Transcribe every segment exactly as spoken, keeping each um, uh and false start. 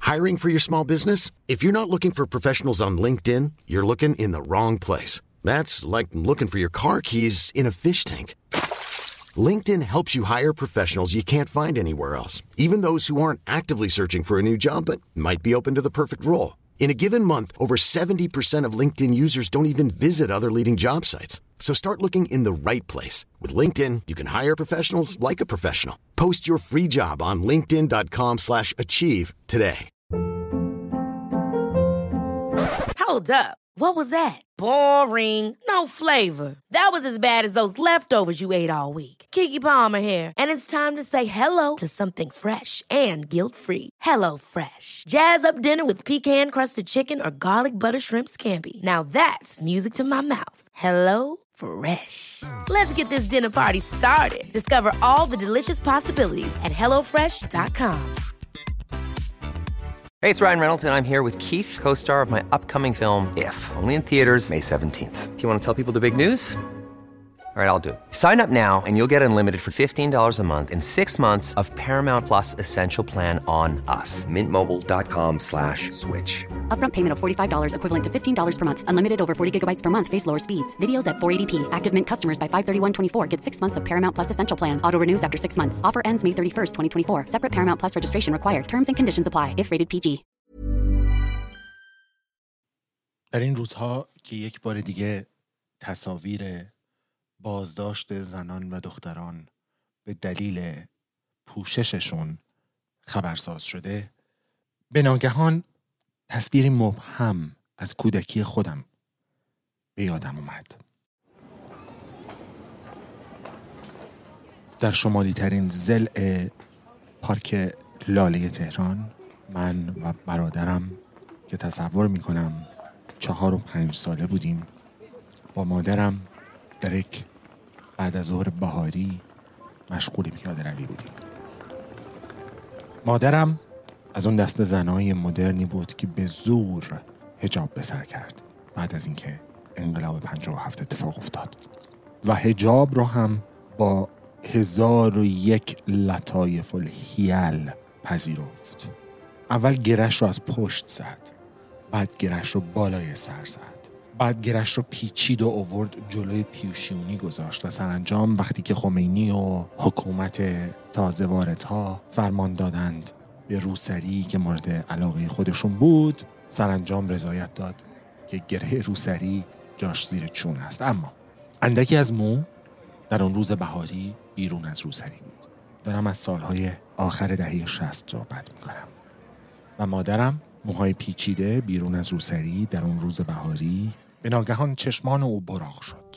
Hiring for your small business? If you're not looking for professionals on LinkedIn, you're looking in the wrong place. That's like looking for your car keys in a fish tank. LinkedIn helps you hire professionals you can't find anywhere else, even those who aren't actively searching for a new job but might be open to the perfect role. In a given month, over seventy percent of LinkedIn users don't even visit other leading job sites. So start looking in the right place. With LinkedIn, you can hire professionals like a professional. Post your free job on linkedin.com slash achieve today. Hold up. What was that? Boring. No flavor. That was as bad as those leftovers you ate all week. Keke Palmer here, and it's time to say hello to something fresh and guilt-free. Hello Fresh. Jazz up dinner with pecan-crusted chicken or garlic butter shrimp scampi. Now that's music to my mouth. Hello Fresh. Let's get this dinner party started. Discover all the delicious possibilities at hello fresh dot com. Hey, it's Ryan Reynolds, and I'm here with Keith, co-star of my upcoming film, If, only in theaters May seventeenth. Do you want to tell people the big news? All right, I'll do it. Sign up now and you'll get unlimited for fifteen dollars a month and six months of Paramount Plus Essential Plan on us. Mint Mobile dot com slash switch. Upfront payment of forty-five dollars equivalent to fifteen dollars per month. Unlimited over forty gigabytes per month. Face lower speeds. Videos at four eighty p. Active Mint customers by five thirty-one twenty-four get six months of Paramount Plus Essential Plan. Auto renews after six months. Offer ends May thirty-first, twenty twenty-four. Separate Paramount Plus registration required. Terms and conditions apply if rated پی جی. در این روزها که یک بار دیگه تصاویر بازداشت زنان و دختران به دلیل پوشششون خبرساز شده، به ناگهان تصویری مبهم از کودکی خودم به یادم اومد. در شمالی ترین ضلع پارک لاله تهران، من و برادرم که تصور میکنم چهار و پنج ساله بودیم، با مادرم در یک بعد از ظهر بهاری مشغول پیاده روی بودیم. مادرم از اون دست زنای مدرنی بود که به زور حجاب به سر کرد بعد از اینکه انقلاب پنجاه و هفت اتفاق افتاد، و حجاب رو هم با هزار و یک لطایف الحیل پذیرفت. اول گرش رو از پشت زد، بعد گرش رو بالای سر زد، بعد گرش رو پیچید و آورد جلوی پیوشیونی گذاشت و سرانجام وقتی که خمینی و حکومت تازه واردها فرمان دادند به روسری که مورد علاقه خودشون بود، سرانجام رضایت داد که گره روسری جاش زیر چون است. اما اندکی از مو در اون روز بهاری بیرون از روسری بود. دارم از سالهای آخر دهه شصت صحبت میکنم و مادرم موهای پیچیده بیرون از روسری در اون روز بهاری به ناگهان چشمان او براق شد.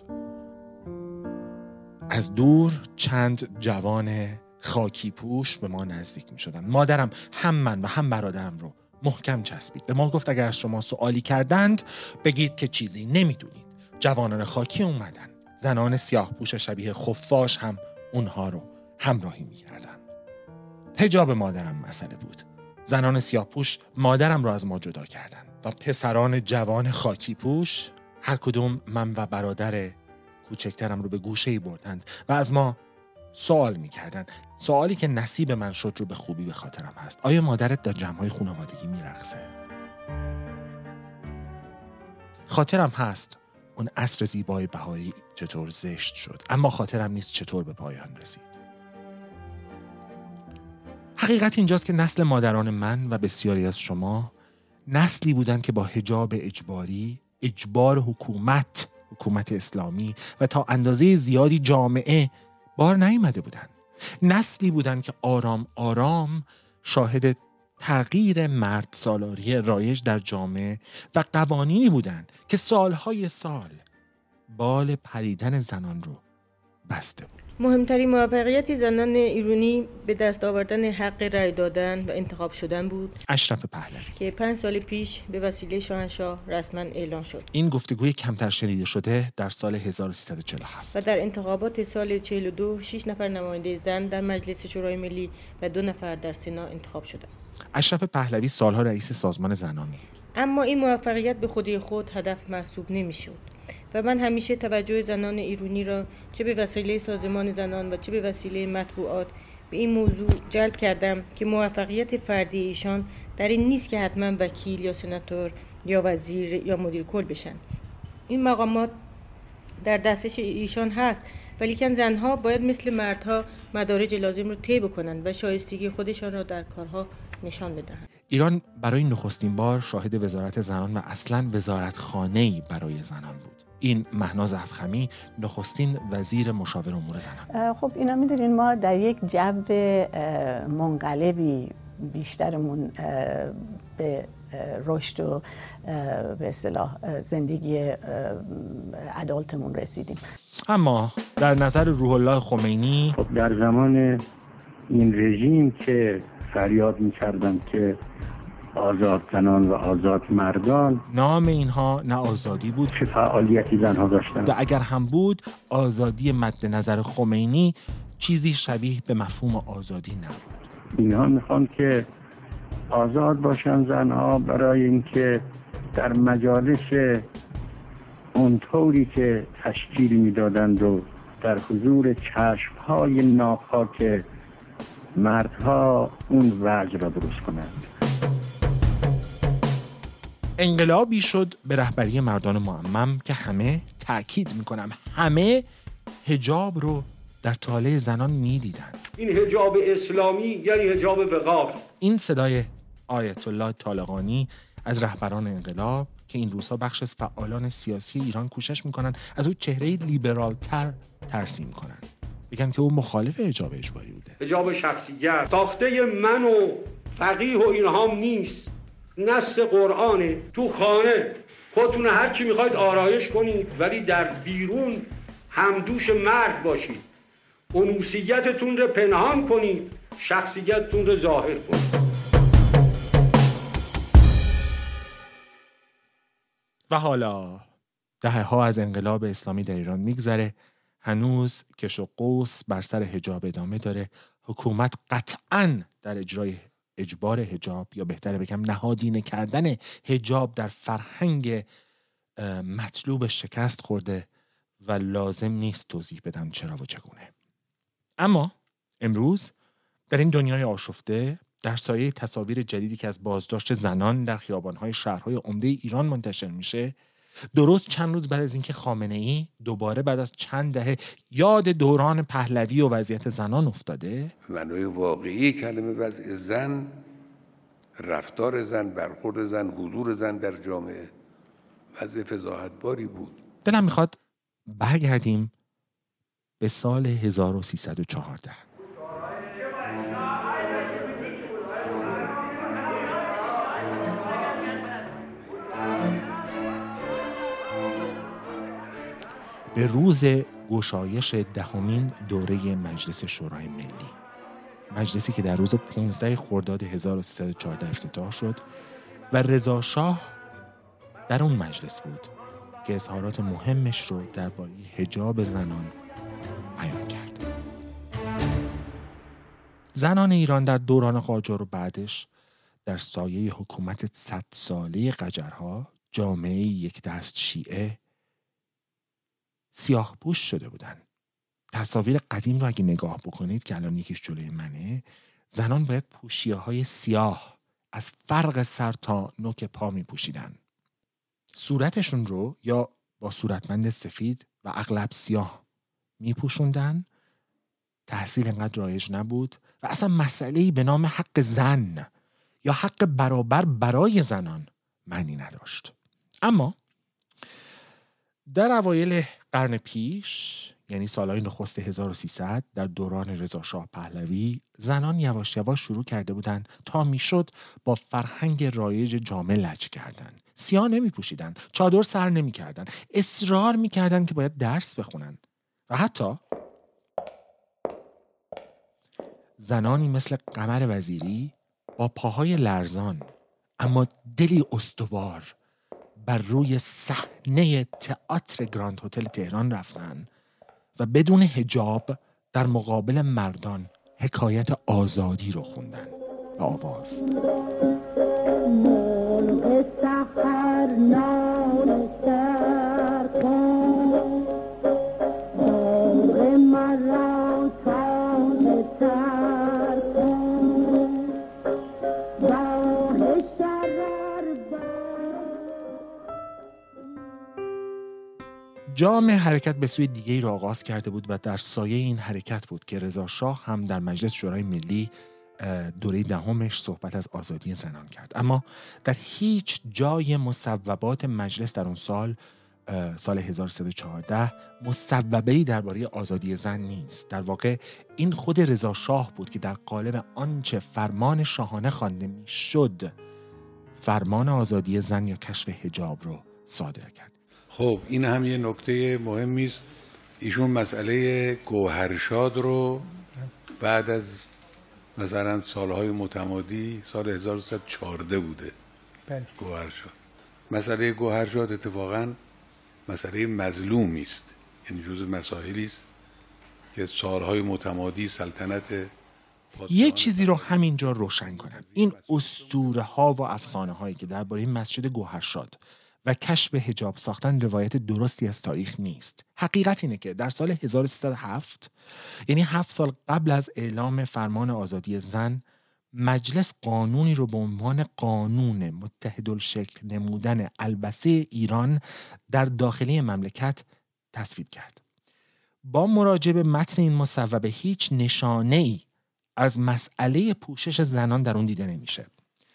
از دور چند جوان خاکی پوش به ما نزدیک می شدن. مادرم هم من و هم برادرم رو محکم چسبید. به ما گفت اگر از شما سوالی کردند بگید که چیزی نمیدونید. جوانان خاکی اومدن. زنان سیاه پوش شبیه خفاش هم اونها رو همراهی می کردن. حجاب مادرم مسئله بود. زنان سیاه پوش مادرم را از ما جدا کردند و پسران جوان خاکی پوش هر کدوم من و برادر کوچکترم رو به گوشه‌ای بردند و از ما سوال می‌کردند. سوالی که نصیب من شد رو به خوبی به خاطرم هست. آیا مادرت در جمع‌های خانوادگی می‌رقصه؟ خاطرم هست اون عصر زیبای بهاری چطور زشت شد، اما خاطرم نیست چطور به پایان رسید. حقیقت اینجاست که نسل مادران من و بسیاری از شما نسلی بودند که با حجاب اجباری، اجبار حکومت، حکومت اسلامی و تا اندازه زیادی جامعه بار نیامده بودند. نسلی بودند که آرام آرام شاهد تغییر مرد سالاری رایج در جامعه و قوانینی بودند که سالهای سال بال پریدن زنان رو بسته بود. مهمترین موفقیت زنان ایرانی به دست آوردن حق رأی دادن و انتخاب شدن بود. اشرف پهلوی که پنج سال پیش به وسیله شاهنشاه رسما اعلان شد. این گفتگوی کمتر شنیده شده در سال هزار و سیصد و چهل و هفت و در انتخابات سال چهل و دو شش نفر نماینده زن در مجلس شورای ملی و دو نفر در سنا انتخاب شدند. اشرف پهلوی سالها رئیس سازمان زنان بود. اما این موفقیت به خودی خود هدف محسوب نمی‌شد و من همیشه توجه زنان ایرانی را چه به وسیله سازمان زنان و چه به وسیله مطبوعات به این موضوع جلب کردم که موفقیت فردی ایشان در این نیست که حتما وکیل یا سناتور یا وزیر یا مدیر کل بشن. این مقامات در دستش ایشان هست، ولیکن زنها باید مثل مردها مدارج لازم رو طی بکنن و شایستگی خودشان را در کارها نشان بدهند. ایران برای نخستین بار شاهد وزارت زنان و اصلاً وزارتخانه‌ای برای زنان بود. این مهناز افخمی نخستین وزیر مشاور امور زنان. خب اینا میدونین ما در یک جو منقلبی بیشترمون به رشد و به اصطلاح زندگی ادالتمون رسیدیم. اما در نظر روح الله خمینی، خب در زمان این رژیم که فریاد می‌کردن که آزاد زنان و آزاد مردان، نام اینها نه آزادی بود چه فعالیتی زنها داشتن و اگر هم بود آزادی مد نظر خمینی چیزی شبیه به مفهوم آزادی نبود. اینها میخوان که آزاد باشن زنها برای اینکه در مجالس اونطوری که تشکیل میدادند و در حضور چشمهای ناپاک مردها اون وجه را درست کنند. انقلابی شد به رهبری مردان معمم که همه، تأکید میکنم همه، حجاب رو در طالع زنان میدیدن. این حجاب اسلامی یعنی حجاب وقار. این صدای آیت الله طالقانی از رهبران انقلاب که این روزها بخش از فعالان سیاسی ایران کوشش میکنن از او چهره لیبرال تر ترسیم کنن، بگن که او مخالف حجاب اجباری بوده. حجاب شخصیت ساخته من و فقیه و اینهام نیست، نص قرآنه. تو خانه خودتون هر چی میخواید آرایش کنید، ولی در بیرون همدوش مرد باشید. انوثیتتون رو پنهان کنید، شخصیتتون رو ظاهر کنید. و حالا دهه ها از انقلاب اسلامی در ایران میگذره، هنوز کش و قوس بر سر حجاب ادامه داره. حکومت قطعاً در اجرای اجبار حجاب، یا بهتره بگم نهادینه کردن حجاب در فرهنگ مطلوب شکست خورده و لازم نیست توضیح بدم چرا و چگونه. اما امروز در این دنیای آشفته، در سایه تصاویر جدیدی که از بازداشت زنان در خیابان‌های شهرهای عمده ایران منتشر میشه، درست چند روز بعد از اینکه خامنه‌ای دوباره بعد از چند دهه یاد دوران پهلوی و وضعیت زنان افتاده، معنای واقعی کلمه وضع زن، رفتار زن، برخورد زن، حضور زن در جامعه وضع فضاحتباری بود. دلم میخواد برگردیم به سال هزار و سیصد و چهارده. به روز گشایش دهمین دوره مجلس شورای ملی، مجلسی که در روز پانزده خرداد هزار و سیصد و چهارده افتتاح شد و رضا شاه در اون مجلس بود که اظهارات مهمش رو درباره حجاب زنان بیان کرد. زنان ایران در دوران قاجار و بعدش در سایه حکومت صد ساله قجرها، جامعه یک دست شیعه، سیاه پوش شده بودن. تصاویر قدیم رو اگه نگاه بکنید که الان یکیش جلوی منه، زنان باید پوشیه های سیاه از فرق سر تا نوک پا می پوشیدن. صورتشون رو یا با صورتبند سفید و اغلب سیاه می پوشوندن. تحصیل انقدر رایج نبود و اصلا مسئله‌ای به نام حق زن یا حق برابر برای زنان معنی نداشت. اما در اوایل قرن پیش، یعنی سالهای نخست هزار و سیصد، در دوران رضا شاه پهلوی، زنان یواش یواش شروع کرده بودن تا میشد با فرهنگ رایج جامع لج کردن. سیاه نمی پوشیدن، چادر سر نمی کردن، اصرار می کردن که باید درس بخونن و حتی زنانی مثل قمر وزیری با پاهای لرزان اما دلی استوار بر روی صحنه تئاتر گراند هتل تهران رفتن و بدون حجاب در مقابل مردان حکایت آزادی رو خوندن به آواز. جام حرکت به سوی دیگه‌ای را آغاز کرده بود و در سایه این حرکت بود که رضا شاه هم در مجلس شورای ملی دوره دهمش صحبت از آزادی زنان کرد. اما در هیچ جای مصوبات مجلس در اون سال سال هزار و سیصد و چهارده مصوبه‌ای درباره آزادی زن نیست. در واقع این خود رضا شاه بود که در قالب آنچه فرمان شاهانه خوانده میشد فرمان آزادی زن یا کشف حجاب رو صادر کرد. خب این هم یه نکته مهمی است. ایشون مسئله گوهرشاد رو بعد از مثلا سالهای متمادی سال هزار و سیصد و چهارده بوده. بله. گوهرشاد، مسئله گوهرشاد اتفاقاً مسئله مظلومی است، یعنی جزء مسائلی است که سالهای متمادی سلطنت یه چیزی رو همینجا روشن کنم. این اسطوره ها و افسانه هایی که درباره مسجد گوهرشاد و کشف حجاب ساختن روایت درستی از تاریخ نیست. حقیقت اینه که در سال هزار و سیصد و هفت، یعنی هفت سال قبل از اعلام فرمان آزادی زن، مجلس قانونی رو به عنوان قانون متحدالشکل نمودن البسه ایران در داخلی مملکت تصویب کرد. با مراجعه به متن این مصوبه هیچ نشانه‌ای از مسئله پوشش زنان در اون دیده نمیشه.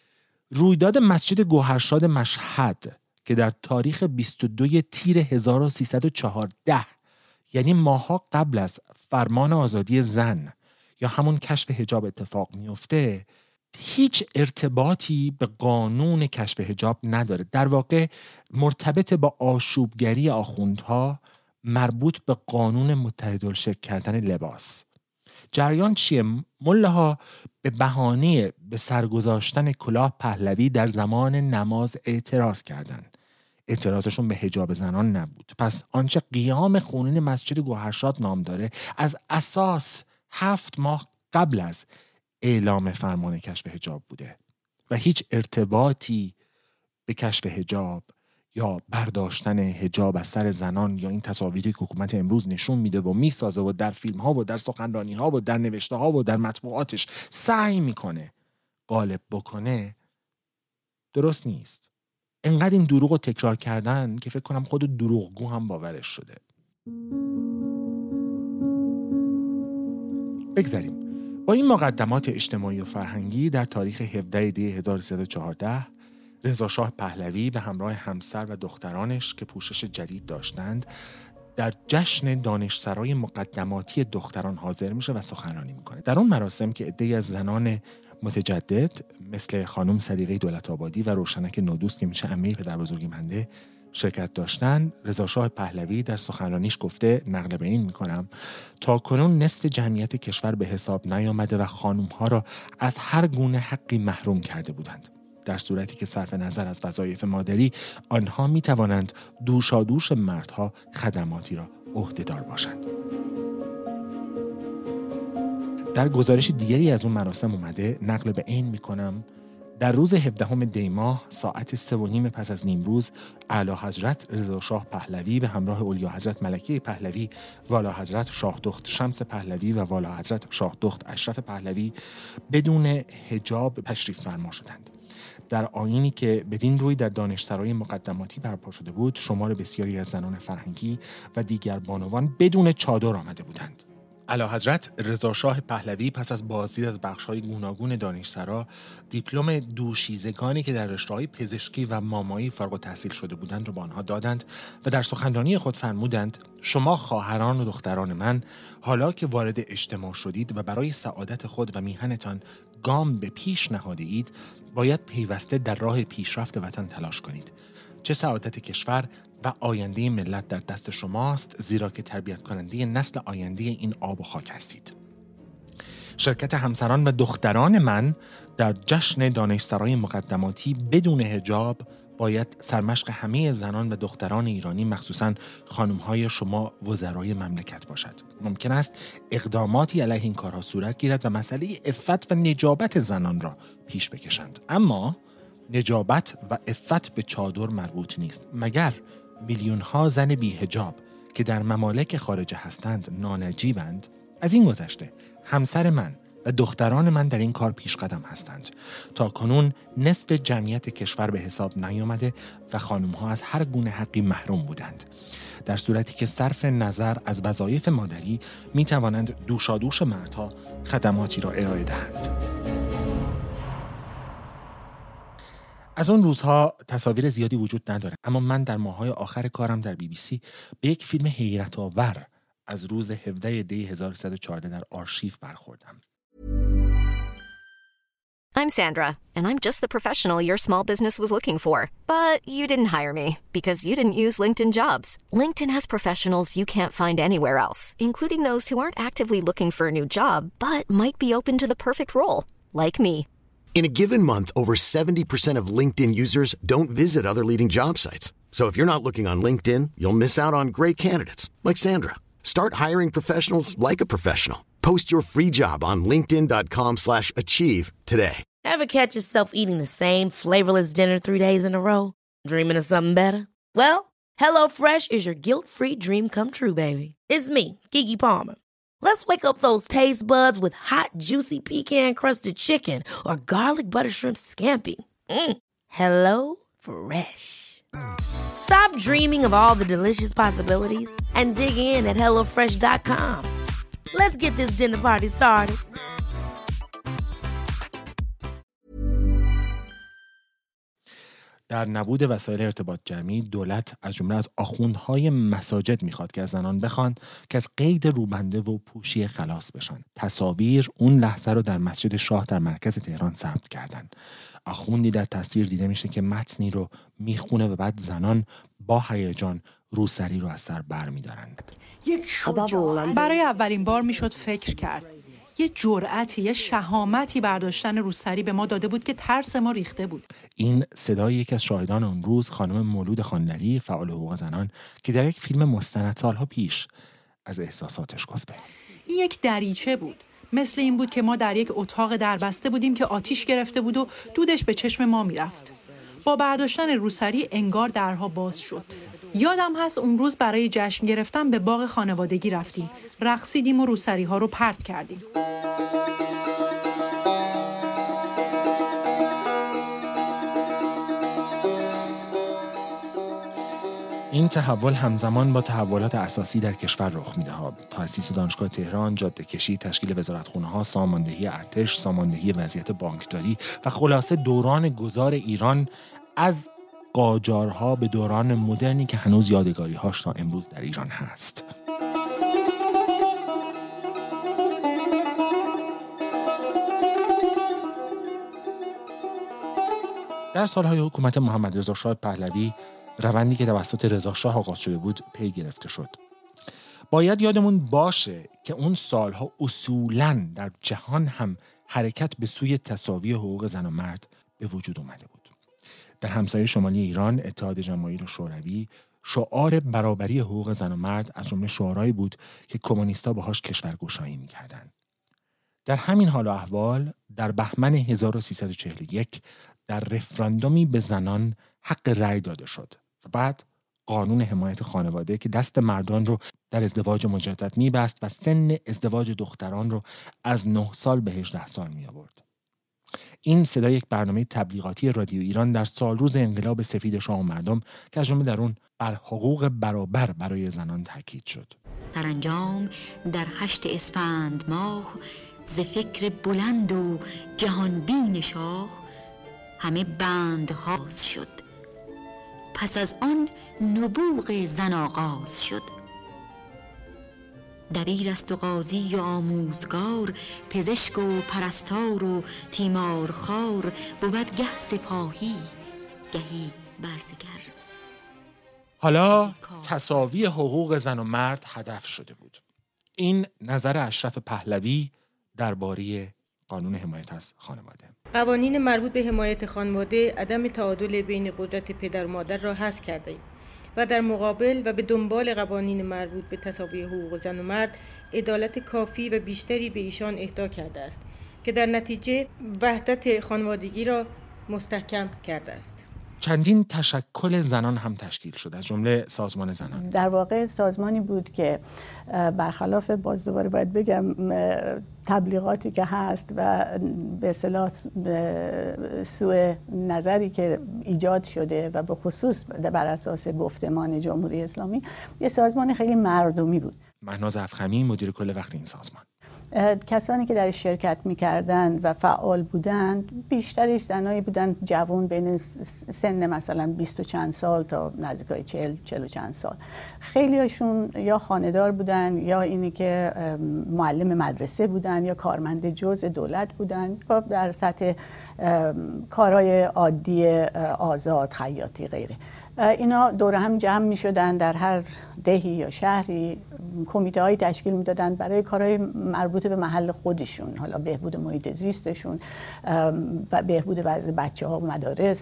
رویداد مسجد گوهرشاد مشهد که در تاریخ بیست و دو تیر هزار و سیصد و چهارده، یعنی ماها قبل از فرمان آزادی زن یا همون کشف حجاب اتفاق میفته، هیچ ارتباطی به قانون کشف حجاب نداره. در واقع مرتبط با آشوبگری آخوندها مربوط به قانون متحدالشکل کردن لباس. جریان چیه؟ مله‌ها به بهانه به سرگذاشتن کلاه پهلوی در زمان نماز اعتراض کردند. اعتراضشون به حجاب زنان نبود. پس آنچه قیام خونین مسجد گوهرشاد نام داره از اساس هفت ماه قبل از اعلام فرمان کشف حجاب بوده و هیچ ارتباطی به کشف حجاب یا برداشتن حجاب از سر زنان یا این تصاویری که حکومت امروز نشون میده و میسازه و در فیلم ها و در سخنرانی ها و در نوشته ها و در مطبوعاتش سعی میکنه غالب بکنه درست نیست. انقدر این دروغ رو تکرار کردن که فکر کنم خود دروغگو هم باورش شده. بگذاریم. با این مقدمات اجتماعی و فرهنگی در تاریخ هفدهم دی هزار و سیصد و چهارده رضا شاه پهلوی به همراه همسر و دخترانش که پوشش جدید داشتند در جشن دانشسرای مقدماتی دختران حاضر میشه و سخنرانی میکنه. در اون مراسم که عده‌ای از زنان متجدد مثل خانم صدیقه دولت‌آبادی و روشنک نودوست که میشه عمه پدربزرگ بنده شرکت داشتن، رضا شاه پهلوی در سخنرانیش گفته، نقل به این میکنم، تا کنون نصف جمعیت کشور به حساب نیامده و خانم‌ها را از هر گونه حقی محروم کرده بودند. در صورتی که صرف نظر از وظایف مادری آنها می توانند دوشادوش مردها خدماتی را عهده‌دار باشند. در گزارش دیگری از اون مراسم اومده، نقل به عین میکنم، در روز هفدهم دی ماه ساعت سه و نیم پس از نیمروز اعلی حضرت رضا شاه پهلوی به همراه اولیا حضرت ملکه پهلوی، والا حضرت شاه دخت شمس پهلوی و والا حضرت شاه دخت اشرف پهلوی بدون حجاب تشریف فرما شدند. در آیینی که بدین روی در دانشسرای مقدماتی برپا شده بود، شمار بسیاری از زنان فرهنگی و دیگر بانوان بدون چادر آمده بودند. اعلیحضرت رضا شاه پهلوی پس از بازدید از بخش‌های گوناگون دانشسرا، دیپلم دوشیزگانی که در رشته‌های پزشکی و مامایی فارغ التحصیل شده بودند را به آنها دادند و در سخنرانی خود فرمودند: شما خواهران و دختران من، حالا که وارد اجتماع شدید و برای سعادت خود و میهنتان گام به پیش نهاده اید، باید پیوسته در راه پیشرفت وطن تلاش کنید. چه سعادت کشور و آینده ملت در دست شماست، زیرا که تربیت کننده نسل آینده این آب و خاک هستید. شرکت همسران و دختران من در جشن دانشسرای مقدماتی بدون حجاب باید سرمشق همه زنان و دختران ایرانی، مخصوصاً خانم‌های شما وزرای مملکت باشد. ممکن است اقداماتی علیه این کارها صورت گیرد و مسئله عفت و نجابت زنان را پیش بکشند. اما نجابت و عفت به چادر مربوط نیست. مگر میلیون‌ها زن بی حجاب که در ممالک خارجه هستند نانجیبند؟ از این گذشته همسر من و دختران من در این کار پیش قدم هستند. تا کنون نصف جمعیت کشور به حساب نیامده و خانم‌ها از هر گونه حقی محروم بودند، در صورتی که صرف نظر از وظایف مادری می توانند دوشادوش مردها خدماتی را ارائه دهند. از اون روزها تصاویر زیادی وجود نداره، اما من در ماه‌های آخر کارم در بی بی سی به یک فیلم حیرت آور از روز هفدهم دی هزار و سیصد و چهارده در آرشیو برخوردم. I'm Sandra, and I'm just the professional your small business was looking for. But you didn't hire me because you didn't use LinkedIn Jobs. LinkedIn has professionals you can't find anywhere else, including those who aren't actively looking for a new job, but might be open to the perfect role, like me. In a given month, over seventy percent of LinkedIn users don't visit other leading job sites. So if you're not looking on LinkedIn, you'll miss out on great candidates like Sandra. Start hiring professionals like a professional. Post your free job on linkedin.com slash achieve today. Ever catch yourself eating the same flavorless dinner three days in a row? Dreaming of something better? Well, HelloFresh is your guilt-free dream come true, baby. It's me, Keke Palmer. Let's wake up those taste buds with hot, juicy pecan-crusted chicken or garlic butter shrimp scampi. Mm. Hello Fresh. Stop dreaming of all the delicious possibilities and dig in at hello fresh dot com. Let's get this dinner party started. در نبود وسایل ارتباط جمعی، دولت از جمله از آخوندهای مساجد میخواد که از زنان بخوان که از قید روبنده و پوشی خلاص بشن. تصاویر اون لحظه رو در مسجد شاه در مرکز تهران ثبت کردن. آخوندی در تصویر دیده میشه که متنی رو میخونه و بعد زنان با هیجان روسری رو از سر بر میدارن. برای اولین بار میشد فکر کرد. یه جرأتی، یه شهامتی برداشتن روسری به ما داده بود که ترس ما ریخته بود. این صدای یکی از شاهدان اون روز، خانم مولود خانلری، فعال حقوق زنان، که در یک فیلم مستند سالها پیش از احساساتش گفته. این یک دریچه بود. مثل این بود که ما در یک اتاق دربسته بودیم که آتیش گرفته بود و دودش به چشم ما میرفت. با برداشتن روسری انگار درها باز شد. یادم هست اون روز برای جشن گرفتن به باغ خانوادگی رفتیم. رقصیدیم و روسری ها رو پرت کردیم. این تحول همزمان با تحولات اساسی در کشور رخ میده ها. تأسیس دانشگاه تهران، جاده‌کشی، تشکیل وزارتخونه‌ها، ساماندهی ارتش، ساماندهی وضعیت بانکداری و خلاصه دوران گذار ایران از قاجارها به دوران مدرنی که هنوز یادگاری‌هاش تا امروز در ایران هست. در سالهای حکومت محمد رضا شاه پهلوی، روندی که توسط رضا شاه آغاز شده بود پی گرفته شد. باید یادمون باشه که اون سالها اصولاً در جهان هم حرکت به سوی تساوی حقوق زن و مرد به وجود اومده بود. در همسایه شمالی ایران، اتحاد جماهیر شوروی، شعار برابری حقوق زن و مرد از جمله شعارهایی بود که کمونیست‌ها باهاش کشورگشایی می‌کردند. در همین حال و احوال، در بهمن هزار و سیصد و چهل و یک در رفراندومی به زنان حق رأی داده شد و بعد قانون حمایت خانواده که دست مردان رو در ازدواج مجدد می‌بست و سن ازدواج دختران رو از نه سال به هجده سال می‌آورد. این صدای یک برنامه تبلیغاتی رادیو ایران در سالروز انقلاب سفید شاه و مردم که از جمله در اون بر حقوق برابر برای زنان تاکید شد. در انجام در هشت اسفند ماه ز فکر بلند و جهان بین شاه همه بند هاز شد. پس از آن نبوغ زن آغاز شد. دبیر است و قاضی و آموزگار، پزشک و پرستار و تیمارخوار، بود گه سپاهی گهی برزگر. حالا تساوی حقوق زن و مرد هدف شده بود. این نظر اشرف پهلوی درباره قانون حمایت از خانواده. قوانین مربوط به حمایت خانواده عدم تعادل بین قدرت پدر و مادر را حذف کرده و در مقابل و به دنبال قوانین مربوط به تساوی حقوق زن و مرد عدالت کافی و بیشتری به ایشان اهدا کرده است که در نتیجه وحدت خانوادگی را مستحکم کرده است. چندین تشکل زنان هم تشکیل شد، از جمله سازمان زنان. در واقع سازمانی بود که برخلاف باز دوباره باید بگم تبلیغاتی که هست و به اصطلاح سوء نظری که ایجاد شده و به خصوص بر اساس گفتمان جمهوری اسلامی، یه سازمان خیلی مردمی بود. مهناز افخمی مدیر کل وقت این سازمان. کسانی که در شرکت می‌کردند و فعال بودند بیشترش زنایی بودند جوان بین سن مثلا بیست و چند سال تا نزدیکای چهل چهل و چند سال. خیلی هاشون یا خانه‌دار بودن یا اینی که معلم مدرسه بودن یا کارمند جزء دولت بودن یا در سطح کارهای عادی آزاد خیاطی غیره. اینا دور هم جمع می شدن در هر دهی یا شهری، کمیته هایی تشکیل می دادن برای کارهای مربوط به محل خودشون، حالا بهبود محیط زیستشون و بهبود وضع بچه ها و مدارس،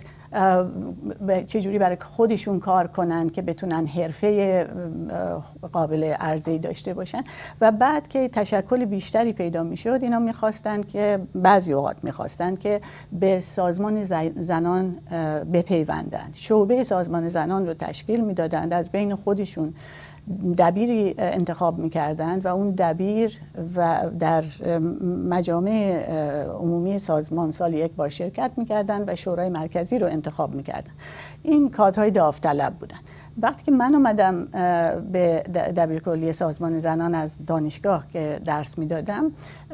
چجوری برای خودشون کار کنن که بتونن حرفه قابل عرضه‌ای داشته باشن. و بعد که تشکل بیشتری پیدا می شد، اینا می خواستن که بعضی اوقات می خواستن که به سازمان زنان بپیوندند. شعبه سازمان زنان رو تشکیل می دادند، از بین خودشون دبیری انتخاب می‌کردند و اون دبیر و در مجامع عمومی سازمان سال یک بار شرکت می‌کردند و شورای مرکزی رو انتخاب می‌کردند. این کادرهای داوطلب بودن. وقتی که من اومدم به دبیرکلی سازمان زنان از دانشگاه که درس میدادم،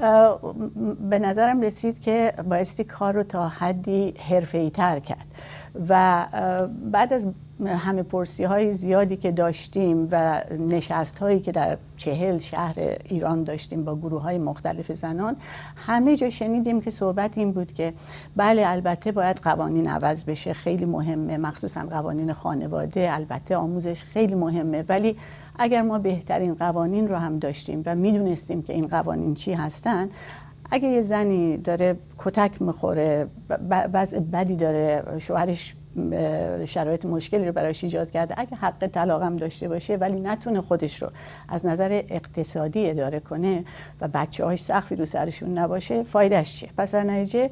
به نظرم رسید که بایستی کار رو تا حدی حرفه‌ای تر کرد و بعد از همه پرسی های زیادی که داشتیم و نشست هایی که در چهل شهر ایران داشتیم با گروه های مختلف زنان، همه جا شنیدیم که صحبت این بود که بله البته باید قوانین عوض بشه، خیلی مهمه، مخصوصا قوانین خانواده، البته آموزش خیلی مهمه، ولی اگر ما بهترین قوانین رو هم داشتیم و میدونستیم که این قوانین چی هستن، اگه یه زنی داره کتک میخوره، وضع بدی داره، شوهرش شرایط مشکلی رو براش ایجاد کرده، اگه حق طلاق هم داشته باشه ولی نتونه خودش رو از نظر اقتصادی اداره کنه و بچه‌هاش سقفی رو سرشون نباشه، فایدهش چیه؟ پس در نتیجه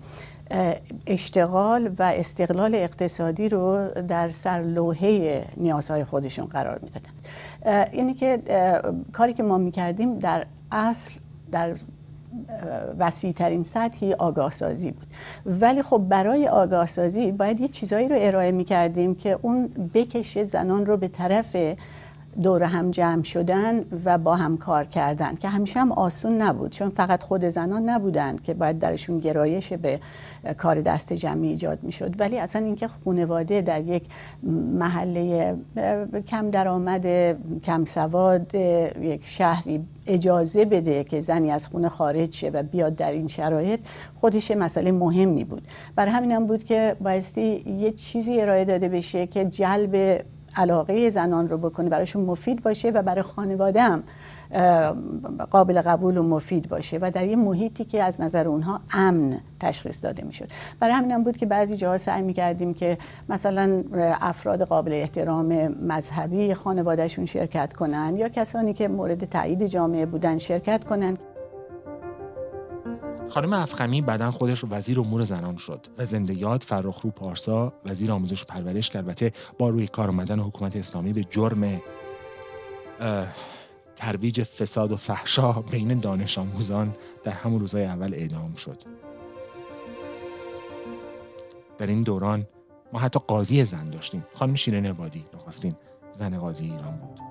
اشتغال و استقلال اقتصادی رو در سرلوحه نیازهای خودشون قرار میدادن. اینی که کاری که ما میکردیم در اصل در وسیع ترین سطحی آگاه سازی بود، ولی خب برای آگاه سازی باید یه چیزایی رو ارائه می کردیم که اون بکشه زنان رو به طرف دور هم جمع شدن و با هم کار کردن، که همیشه هم آسون نبود، چون فقط خود زنان نبودن که باید درشون گرایش به کار دست جمعی ایجاد می شد، ولی اصلا اینکه خانواده در یک محله کم درآمد کم سواد یک شهری اجازه بده که زنی از خونه خارج شه و بیاد در این شرایط، خودش مسئله مهمی بود. برای همین هم بود که بایستی یه چیزی ارائه داده بشه که جلب علاقه زنان رو بکنه، برایشون مفید باشه و برای خانواده هم قابل قبول و مفید باشه و در یه محیطی که از نظر اونها امن تشخیص داده میشد. برای همین هم بود که بعضی جاها سعی میکردیم که مثلا افراد قابل احترام مذهبی خانوادهشون شرکت کنن یا کسانی که مورد تایید جامعه بودن شرکت کنن. خانم افخمی بعداً خودش وزیر امور زنان شد و زنده یاد فرخرو پارسا وزیر آموزش و پرورش که البته با روی کار آمدن حکومت اسلامی به جرم ترویج فساد و فحشا بین دانش آموزان در همون روزهای اول اعدام شد. در این دوران ما حتی قاضی زن داشتیم. خانم شیرین عبادی نخستین زن قاضی ایران بود.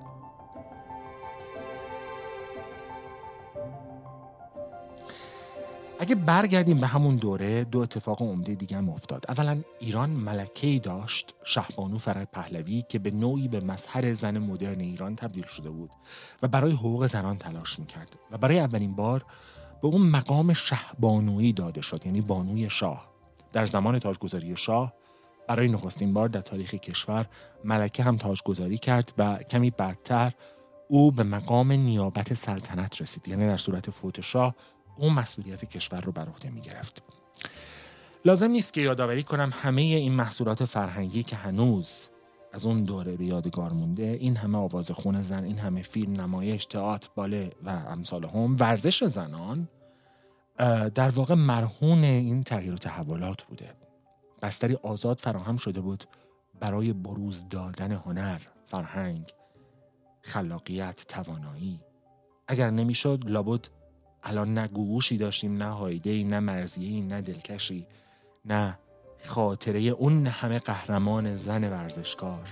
اگه برگردیم به همون دوره، دو اتفاق عمده دیگه هم افتاد. اولا ایران ملکه‌ای داشت، شهبانو فرح پهلوی، که به نوعی به مظهر زن مدرن ایران تبدیل شده بود و برای حقوق زنان تلاش میکرد و برای اولین بار به اون مقام شهبانویی داده شد، یعنی بانوی شاه. در زمان تاجگذاری شاه برای نخستین بار در تاریخ کشور ملکه هم تاجگذاری کرد و کمی بعدتر او به مقام نیابت سلطنت رسید، یعنی در صورت فوت شاه اون مسئولیت کشور رو بر عهده می‌گرفت. لازم نیست که یادآوری کنم همه این محصولات فرهنگی که هنوز از اون دوره به یادگار مونده، این همه آوازخون زن، این همه فیلم، نمایش، تئاتر، باله و امثال هم، ورزش زنان، در واقع مرهون این تغییر و تحولات بوده. بستری آزاد فراهم شده بود برای بروز دادن هنر، فرهنگ، خلاقیت، توانایی. اگر نمیشد لابد الان نه گوگوشی داشتیم، نه هایده‌ای، نه مرضیه‌ای، نه دلکشی، نه خاطره اون همه قهرمان زن ورزشکار.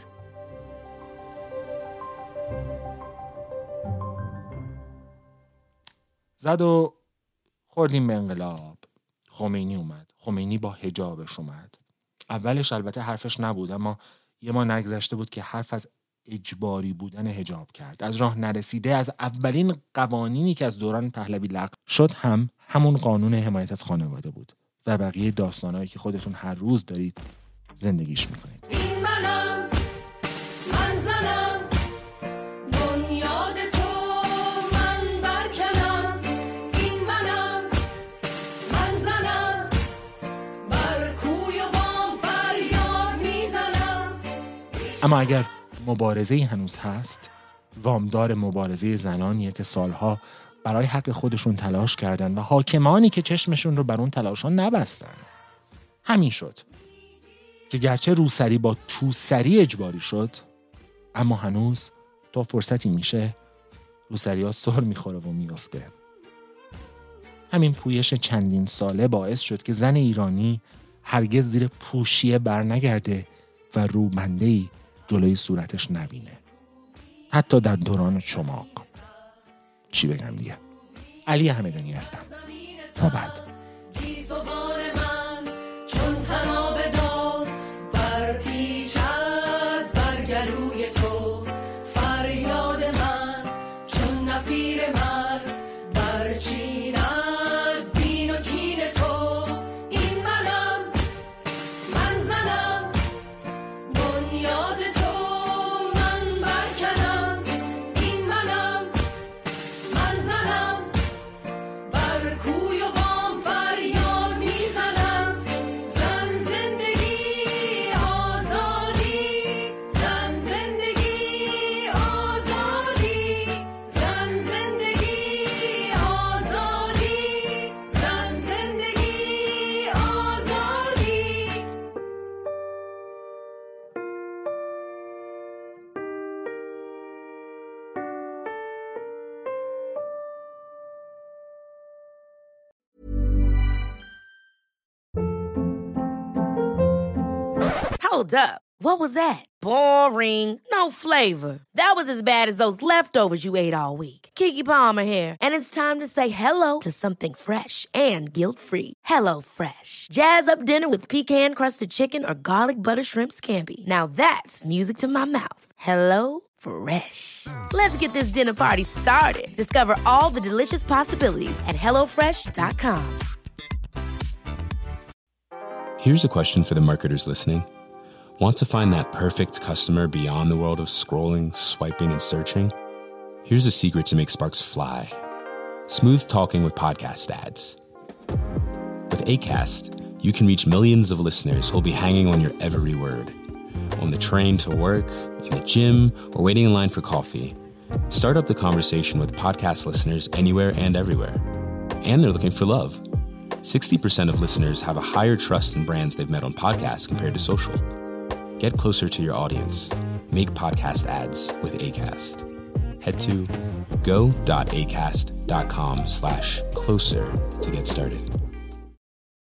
زد و خوردیم به انقلاب. خمینی اومد. خمینی با حجابش اومد. اولش البته حرفش نبود، اما یه ما نگذشته بود که حرف از اجباری بودن حجاب کرد. از راه نرسیده از اولین قوانینی که از دوران پهلوی لغو شد هم همون قانون حمایت از خانواده بود و بقیه داستانایی که خودتون هر روز دارید زندگیش میکنید. این منم، من زنم، بنیاد تو من برکنم. این منم، من زنم، بر کوی و بام فریاد میزنم. اما اگر مبارزه‌ای هنوز هست، وامدار مبارزه زنانیه که سالها برای حق خودشون تلاش کردن و حاکمانی که چشمشون رو بر اون تلاشان نبستن. همین شد که گرچه روسری با توسری اجباری شد، اما هنوز تا فرصتی میشه روسری ها سر میخوره و میافته. همین پویش چندین ساله باعث شد که زن ایرانی هرگز زیر پوشیه بر نگرده و روبنده‌ای جلوی صورتش نبینه، حتی در دوران چماق. چی بگم دیگه؟ علی همدانی هستم. تا بعد. Hold up. What was that? Boring. No flavor. That was as bad as those leftovers you ate all week. Keke Palmer here, and it's time to say hello to something fresh and guilt-free. Hello Fresh. Jazz up dinner with pecan-crusted chicken or garlic butter shrimp scampi. Now that's music to my mouth. Hello Fresh. Let's get this dinner party started. Discover all the delicious possibilities at hello fresh dot com. Here's a question for the marketers listening. Want to find that perfect customer beyond the world of scrolling, swiping, and searching? Here's a secret to make sparks fly. Smooth talking with podcast ads. With Acast, you can reach millions of listeners who'll be hanging on your every word. On the train to work, in the gym, or waiting in line for coffee. Start up the conversation with podcast listeners anywhere and everywhere. And they're looking for love. sixty percent of listeners have a higher trust in brands they've met on podcasts compared to social. Get closer to your audience. Make podcast ads with Acast. Head to go.acast.com slash closer to get started.